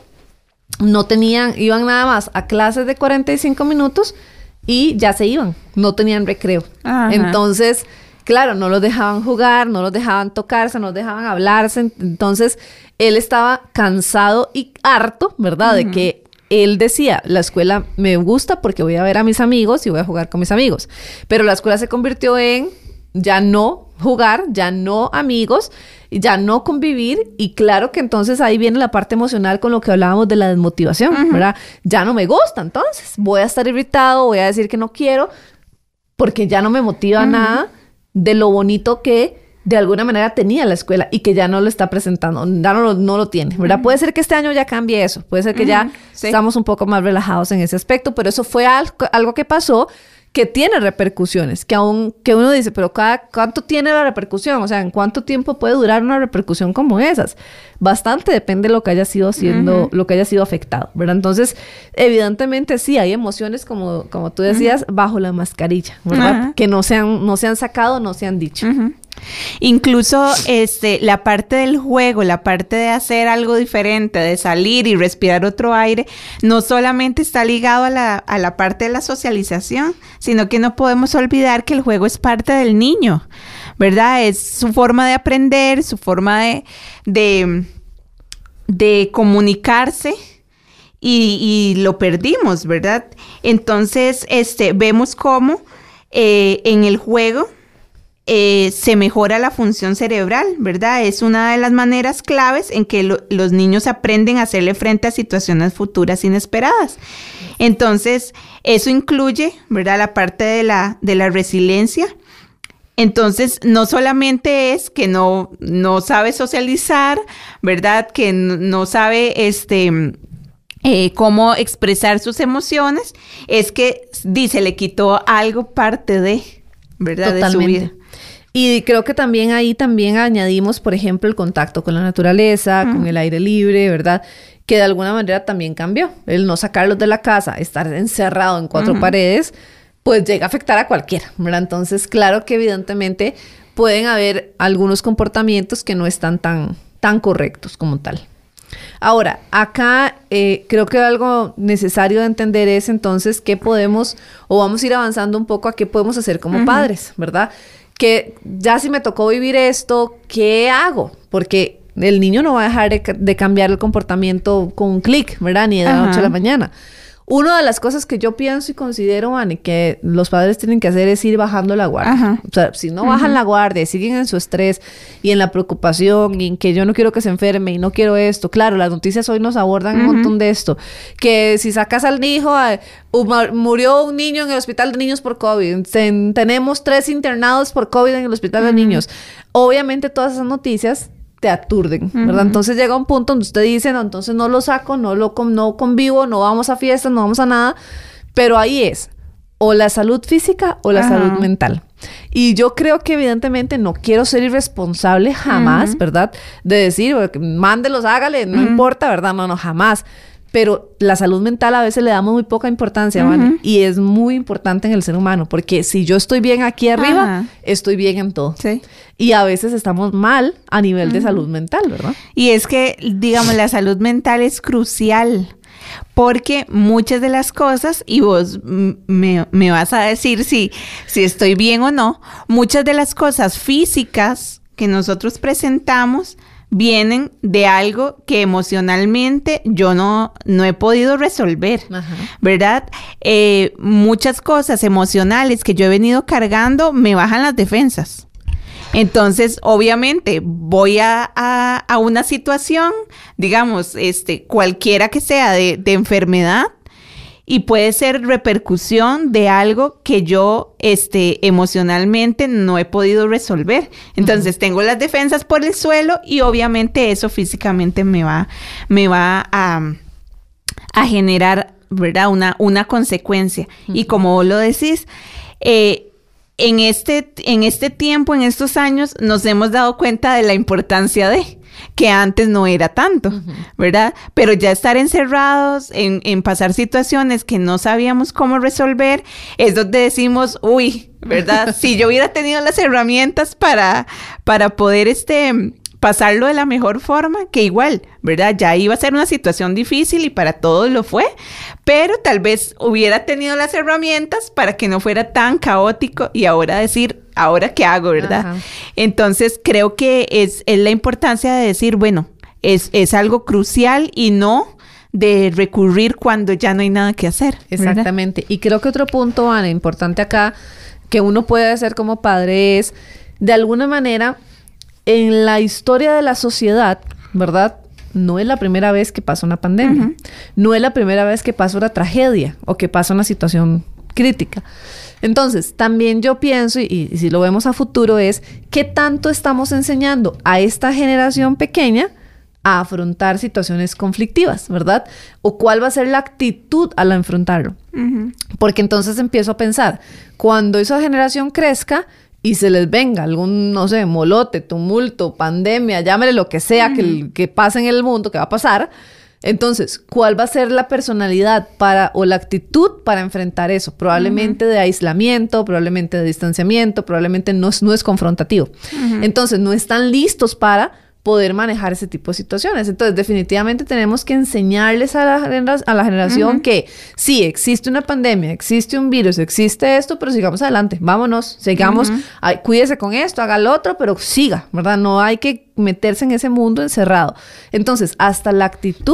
iban nada más a clases de 45 minutos y ya se iban, no tenían recreo. Entonces, claro, no los dejaban jugar, no los dejaban tocarse, no los dejaban hablarse. Entonces, él estaba cansado y harto, ¿verdad? De que él decía, la escuela me gusta porque voy a ver a mis amigos y voy a jugar con mis amigos. Pero la escuela se convirtió en ya no jugar, ya no amigos, ya no convivir. Y claro que entonces ahí viene la parte emocional con lo que hablábamos de la desmotivación, ¿verdad? Ya no me gusta, entonces voy a estar irritado, voy a decir que no quiero porque ya no me motiva nada de lo bonito que de alguna manera tenía la escuela y que ya no lo está presentando, ya no lo tiene, ¿verdad? Puede ser que este año ya cambie eso, puede ser que ya estamos un poco más relajados en ese aspecto, pero eso fue algo que pasó que tiene repercusiones, que uno dice, pero ¿cuánto tiene la repercusión? O sea, ¿en cuánto tiempo puede durar una repercusión como esas? Bastante depende de lo que haya sido haciendo, lo que haya sido afectado, ¿verdad? Entonces, evidentemente sí, hay emociones, como tú decías, bajo la mascarilla, ¿verdad? Que no se han sacado, no se han dicho. Incluso la parte del juego, la parte de hacer algo diferente, de salir y respirar otro aire, no solamente está ligado a la parte de la socialización, sino que no podemos olvidar que el juego es parte del niño, ¿verdad? Es su forma de aprender, su forma de comunicarse, y lo perdimos, ¿verdad? Entonces, vemos cómo en el juego se mejora la función cerebral, ¿verdad? Es una de las maneras claves en que los niños aprenden a hacerle frente a situaciones futuras inesperadas. Entonces, eso incluye, ¿verdad?, la parte de la resiliencia. Entonces, no solamente es que no sabe socializar, ¿verdad?, que no sabe cómo expresar sus emociones, es que se le quitó algo parte de, ¿verdad?, totalmente. de su vida. Y creo que también ahí también añadimos, por ejemplo, el contacto con la naturaleza, con el aire libre, ¿verdad? Que de alguna manera también cambió. El no sacarlos de la casa, estar encerrado en 4 paredes, pues llega a afectar a cualquiera, ¿verdad? Entonces, claro que evidentemente pueden haber algunos comportamientos que no están tan correctos como tal. Ahora, acá creo que algo necesario de entender es entonces qué podemos, o vamos a ir avanzando un poco a qué podemos hacer como padres, ¿verdad? Que ya si me tocó vivir esto, ¿qué hago? Porque el niño no va a dejar de cambiar el comportamiento con un clic, ¿verdad? Ni de la noche a la mañana. Una de las cosas que yo pienso y considero, Ani, que los padres tienen que hacer es ir bajando la guardia. O sea, si no bajan la guardia, siguen en su estrés y en la preocupación y en que yo no quiero que se enferme y no quiero esto. Claro, las noticias hoy nos abordan un montón de esto. Que si sacas al hijo, murió un niño en el hospital de niños por COVID. Tenemos 3 internados por COVID en el hospital de niños. Obviamente todas esas noticias te aturden, ¿verdad? Entonces llega un punto donde usted dice, no, entonces no lo saco, no convivo, no vamos a fiestas, no vamos a nada, pero ahí es o la salud física o la salud mental. Y yo creo que evidentemente no quiero ser irresponsable jamás, ¿verdad? De decir, mándelos, hágale, no importa, ¿verdad? No, jamás. Pero la salud mental a veces le damos muy poca importancia, ¿vale? Y es muy importante en el ser humano, porque si yo estoy bien aquí arriba, estoy bien en todo. Sí. Y a veces estamos mal a nivel de salud mental, ¿verdad? Y es que, digamos, la salud mental es crucial, porque muchas de las cosas, y vos me vas a decir si estoy bien o no, muchas de las cosas físicas que nosotros presentamos vienen de algo que emocionalmente yo no he podido resolver, ¿verdad? Muchas cosas emocionales que yo he venido cargando me bajan las defensas. Entonces, obviamente, voy a una situación, digamos, cualquiera que sea de enfermedad, y puede ser repercusión de algo que yo emocionalmente no he podido resolver. Entonces tengo las defensas por el suelo y obviamente eso físicamente me va a generar, ¿verdad? Una consecuencia. Y como vos lo decís, en este tiempo, en estos años, nos hemos dado cuenta de la importancia de que antes no era tanto, ¿verdad? Pero ya estar encerrados, en pasar situaciones que no sabíamos cómo resolver, es donde decimos, uy, ¿verdad? Si yo hubiera tenido las herramientas para poder pasarlo de la mejor forma, que igual, ¿verdad? Ya iba a ser una situación difícil y para todos lo fue, pero tal vez hubiera tenido las herramientas para que no fuera tan caótico y ahora decir, ¿ahora qué hago, verdad? Entonces, creo que es la importancia de decir, bueno, es algo crucial y no de recurrir cuando ya no hay nada que hacer, ¿verdad? Exactamente. Y creo que otro punto, Ana, importante acá, que uno puede hacer como padre es, de alguna manera, en la historia de la sociedad, ¿verdad? No es la primera vez que pasa una pandemia. No es la primera vez que pasa una tragedia o que pasa una situación crítica. Entonces, también yo pienso, y si lo vemos a futuro, es qué tanto estamos enseñando a esta generación pequeña a afrontar situaciones conflictivas, ¿verdad? O cuál va a ser la actitud al enfrentarlo. Porque entonces empiezo a pensar, cuando esa generación crezca y se les venga algún, no sé, molote, tumulto, pandemia, llámele lo que sea que pase en el mundo, que va a pasar, entonces, ¿cuál va a ser la personalidad o la actitud para enfrentar eso? Probablemente de aislamiento, probablemente de distanciamiento, probablemente no es confrontativo. Entonces, no están listos para poder manejar ese tipo de situaciones. Entonces, definitivamente tenemos que enseñarles a la generación que sí, existe una pandemia, existe un virus, existe esto, pero sigamos adelante, vámonos, sigamos, cuídese con esto, haga lo otro, pero siga, ¿verdad? No hay que meterse en ese mundo encerrado. Entonces, hasta la actitud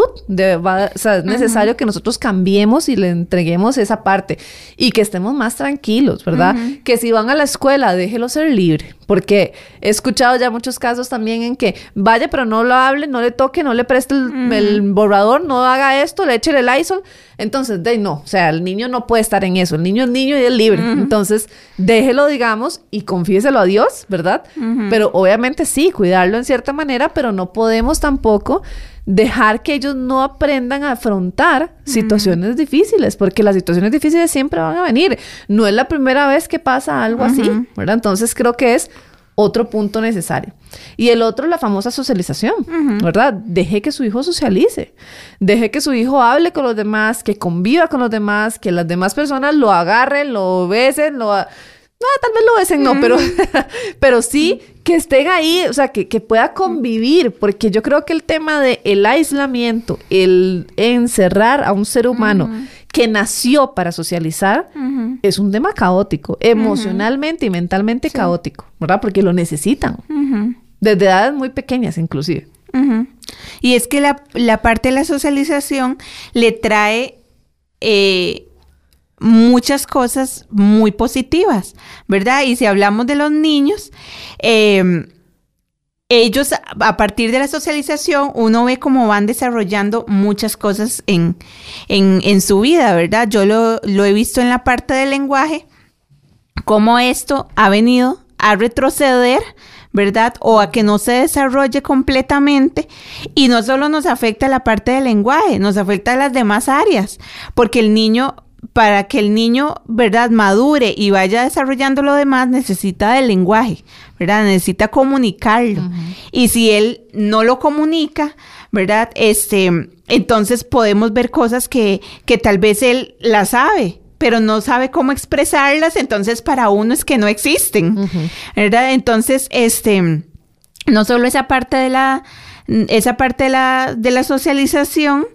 es necesario que nosotros cambiemos y le entreguemos esa parte y que estemos más tranquilos, ¿verdad? Que si van a la escuela, déjelo ser libre, porque he escuchado ya muchos casos también en que vaya, pero no lo hable, no le toque, no le preste el borrador, no haga esto, le eche el Lysol. Entonces, no, o sea, el niño no puede estar en eso. El niño es niño y es libre. Entonces, déjelo, digamos, y confiéselo a Dios, ¿verdad? Pero obviamente sí, cuidarlo en cierta manera, pero no podemos tampoco dejar que ellos no aprendan a afrontar situaciones difíciles, porque las situaciones difíciles siempre van a venir. No es la primera vez que pasa algo así, ¿verdad? Entonces, creo que es otro punto necesario. Y el otro, la famosa socialización, ¿verdad? Deje que su hijo socialice. Deje que su hijo hable con los demás, que conviva con los demás, que las demás personas lo agarren, lo besen, tal vez lo besen, no, pero sí que estén ahí, o sea, que pueda convivir, porque yo creo que el tema de el aislamiento, el encerrar a un ser humano que nació para socializar, es un tema caótico, emocionalmente y mentalmente caótico, ¿verdad? Porque lo necesitan, desde edades muy pequeñas inclusive. Y es que la parte de la socialización le trae muchas cosas muy positivas, ¿verdad? Y si hablamos de los niños, ellos a partir de la socialización uno ve cómo van desarrollando muchas cosas en su vida, ¿verdad? Yo lo he visto en la parte del lenguaje, cómo esto ha venido a retroceder, ¿verdad? O a que no se desarrolle completamente, y no solo nos afecta la parte del lenguaje, nos afecta las demás áreas, porque para que el niño, ¿verdad?, madure y vaya desarrollando lo demás, necesita del lenguaje, ¿verdad? Necesita comunicarlo. Y si él no lo comunica, ¿verdad?, entonces podemos ver cosas que tal vez él las sabe, pero no sabe cómo expresarlas, entonces para uno es que no existen, ¿verdad? Entonces, no solo esa parte de la socialización,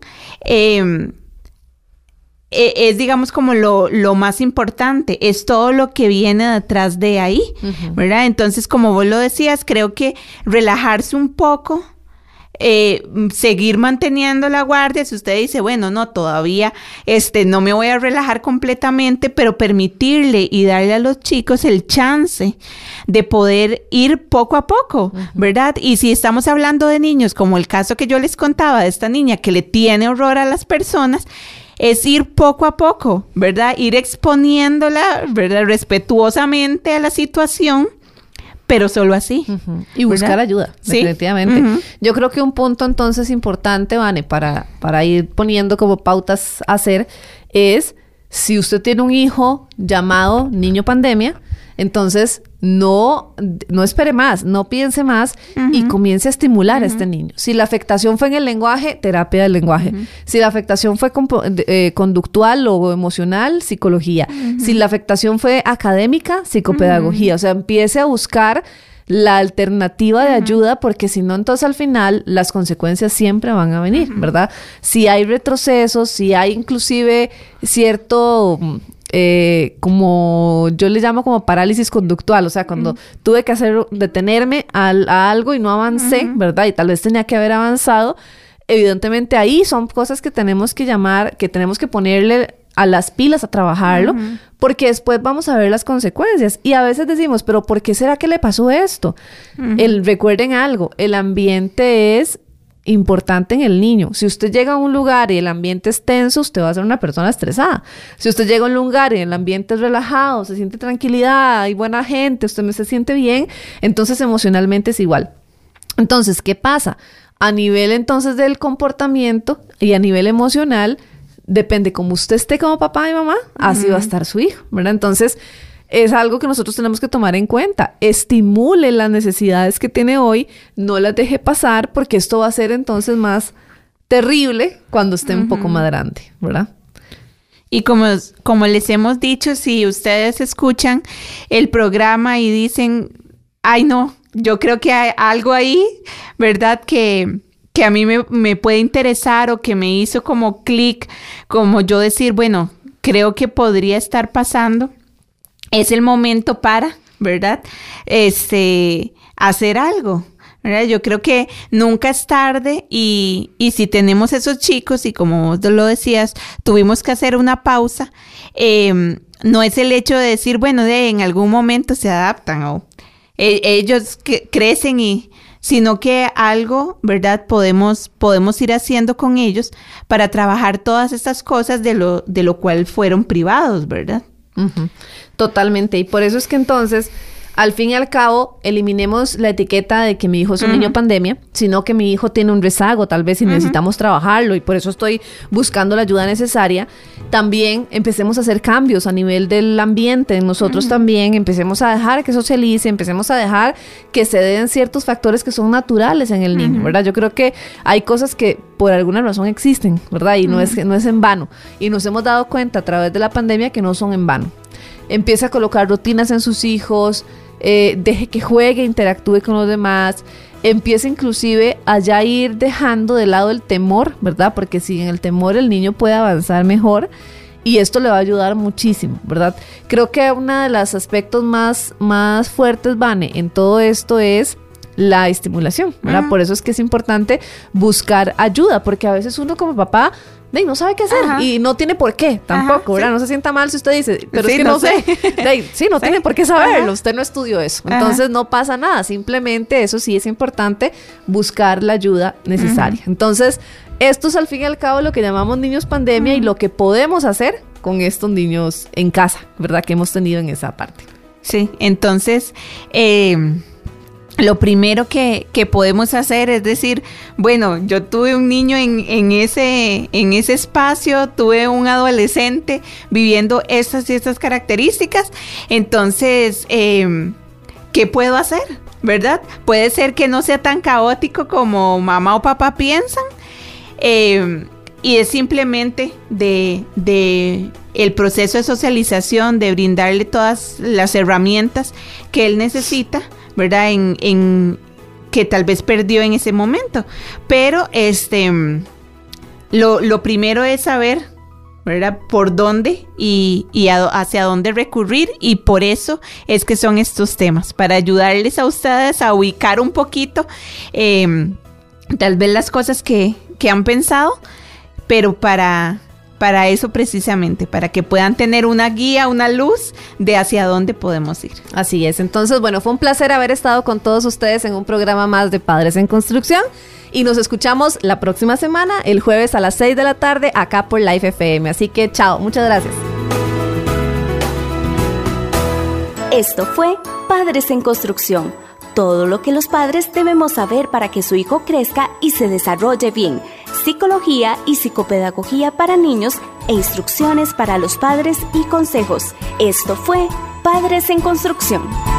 es, digamos, como lo más importante, es todo lo que viene detrás de ahí, ¿verdad? Entonces, como vos lo decías, creo que relajarse un poco, seguir manteniendo la guardia. Si usted dice, bueno, no, todavía no me voy a relajar completamente, pero permitirle y darle a los chicos el chance de poder ir poco a poco, ¿verdad? Y si estamos hablando de niños, como el caso que yo les contaba de esta niña que le tiene horror a las personas, es ir poco a poco, ¿verdad? Ir exponiéndola, ¿verdad?, respetuosamente a la situación, pero solo así. Y buscar ayuda, definitivamente. Yo creo que un punto entonces importante, Vane, para ir poniendo como pautas a hacer, es si usted tiene un hijo llamado niño pandemia, entonces no espere más, no piense más y comience a estimular a este niño. Si la afectación fue en el lenguaje, terapia del lenguaje. Si la afectación fue conductual o emocional, psicología. Si la afectación fue académica, psicopedagogía. O sea, empiece a buscar la alternativa de ayuda, porque si no, entonces al final las consecuencias siempre van a venir, ¿verdad? Si hay retrocesos, si hay inclusive cierto... como yo le llamo como parálisis conductual, o sea, cuando tuve que detenerme a algo y no avancé, ¿verdad? Y tal vez tenía que haber avanzado, evidentemente ahí son cosas que tenemos que que tenemos que ponerle a las pilas a trabajarlo, porque después vamos a ver las consecuencias. Y a veces decimos, pero ¿por qué será que le pasó esto? Recuerden algo, el ambiente es importante en el niño. Si usted llega a un lugar y el ambiente es tenso, usted va a ser una persona estresada. Si usted llega a un lugar y el ambiente es relajado, se siente tranquilidad, hay buena gente, usted se siente bien, entonces emocionalmente es igual. Entonces, ¿qué pasa? A nivel entonces del comportamiento y a nivel emocional, depende cómo usted esté como papá y mamá, así va a estar su hijo, ¿verdad? Entonces, es algo que nosotros tenemos que tomar en cuenta. Estimule las necesidades que tiene hoy, no las deje pasar, porque esto va a ser entonces más terrible cuando esté un poco más grande, ¿verdad? Y como les hemos dicho, si ustedes escuchan el programa y dicen, ay no, yo creo que hay algo ahí, ¿verdad?, que a mí me puede interesar, o que me hizo como clic, como yo decir, bueno, creo que podría estar pasando. Es el momento para, ¿verdad?, hacer algo, ¿verdad? Yo creo que nunca es tarde, y si tenemos esos chicos, y como vos lo decías, tuvimos que hacer una pausa, no es el hecho de decir, bueno, en algún momento se adaptan, o ellos crecen, sino que algo, ¿verdad?, podemos ir haciendo con ellos para trabajar todas estas cosas de lo cual fueron privados, ¿verdad? Totalmente. Y por eso es que entonces al fin y al cabo, eliminemos la etiqueta de que mi hijo es un niño pandemia, sino que mi hijo tiene un rezago, tal vez, y necesitamos trabajarlo, y por eso estoy buscando la ayuda necesaria. También empecemos a hacer cambios a nivel del ambiente, nosotros también empecemos a dejar que socialice, empecemos a dejar que se den ciertos factores que son naturales en el niño, ¿verdad? Yo creo que hay cosas que por alguna razón existen, ¿verdad? Y no es en vano. Y nos hemos dado cuenta a través de la pandemia que no son en vano. Empieza a colocar rutinas en sus hijos, deje que juegue, interactúe con los demás, empieza inclusive a ya ir dejando de lado el temor, ¿verdad? Porque si en el temor el niño puede avanzar mejor y esto le va a ayudar muchísimo, ¿verdad? Creo que uno de los aspectos más fuertes, Vane, en todo esto es la estimulación, ¿verdad? Por eso es que es importante buscar ayuda, porque a veces uno como papá no sabe qué hacer y no tiene por qué tampoco, ¿verdad? Sí. No se sienta mal si usted dice, pero sí, es que no sé. Sí, no tiene por qué saberlo, usted no estudió eso. Entonces no pasa nada, simplemente eso sí es importante, buscar la ayuda necesaria. Entonces, esto es al fin y al cabo lo que llamamos niños pandemia y lo que podemos hacer con estos niños en casa, ¿verdad? Que hemos tenido en esa parte. Sí, entonces, lo primero que podemos hacer es decir, bueno, yo tuve un niño en ese espacio, tuve un adolescente viviendo estas y estas características, entonces, ¿qué puedo hacer? ¿Verdad? Puede ser que no sea tan caótico como mamá o papá piensan, y es simplemente de el proceso de socialización, de brindarle todas las herramientas que él necesita, ¿verdad? En que tal vez perdió en ese momento. Pero lo primero es saber, ¿verdad? Por dónde y hacia dónde recurrir, y por eso es que son estos temas, para ayudarles a ustedes a ubicar un poquito tal vez las cosas que han pensado, pero para eso precisamente, para que puedan tener una guía, una luz de hacia dónde podemos ir. Así es. Entonces, bueno, fue un placer haber estado con todos ustedes en un programa más de Padres en Construcción, y nos escuchamos la próxima semana, el jueves a las 6 de la tarde, acá por Life FM. Así que, chao, muchas gracias. Esto fue Padres en Construcción. Todo lo que los padres debemos saber para que su hijo crezca y se desarrolle bien. Psicología y psicopedagogía para niños e instrucciones para los padres y consejos. Esto fue Padres en Construcción.